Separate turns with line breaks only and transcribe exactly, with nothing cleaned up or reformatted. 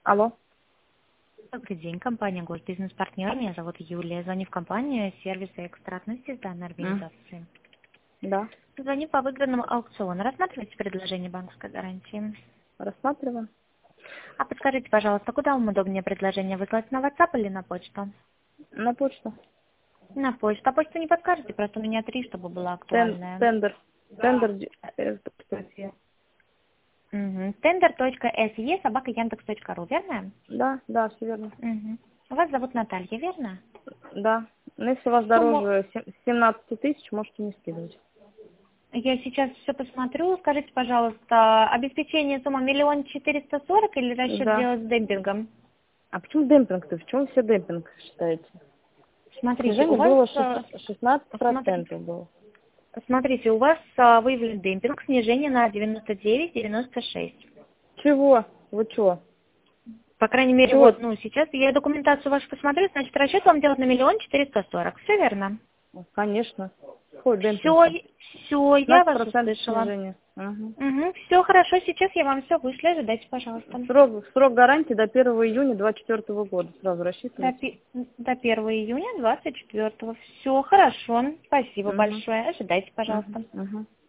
Алло.
Добрый день, компания «Госбизнес-партнер». Меня зовут Юлия. Звоню в компанию сервиса экстратности данной организации.
Да,
Звоню по выигранному аукциону. Рассматриваете предложение банковской гарантии?
рассматриваем.
А подскажите, пожалуйста, куда вам удобнее предложение выслать, на WhatsApp или на почту?
На почту.
На почту. А почту не подскажете? Просто у меня три, чтобы была
Тен-
актуальная.
Тендер. Тендер. ди- э, Россия.
Угу. tender.se собака яндекс.ру, верно?
Да, да, все верно.
Угу. Вас зовут Наталья, верно?
Да. Но если у вас
Сумму
дороже се- семнадцати тысяч, можете не скидывать.
я сейчас все посмотрю. Скажите, пожалуйста, обеспечение сумма миллион четыреста сорок или расчет
Да.
делать с демпингом?
А почему демпинг-то? Почему все демпинг считаете?
Смотрите, у
Снижение
вас,
было
э,
шестнадцать
смотрите,
процентов было.
смотрите, у вас э, выявлен демпинг, снижение на девяносто девять девяносто шесть.
Чего? Вы чего?
По крайней мере,
Чего?
вот, ну, сейчас я документацию вашу посмотрю, значит, расчет вам делать на миллион четыреста сорок. Все верно?
Конечно. Какой
Все,
демпинг-то?
все, я
шестнадцать
вас
процентов
услышала.
снижения. Угу.
Угу, все хорошо, сейчас я вам все вышлю, ожидайте, пожалуйста.
Срок, срок гарантии до первого июня двадцать четвёртого года. Сразу
До,
рассчитывайте.
пи- до первого июня двадцать четвёртого. Все хорошо. Спасибо
Угу.
большое. Ожидайте,
Угу.
пожалуйста.
Угу.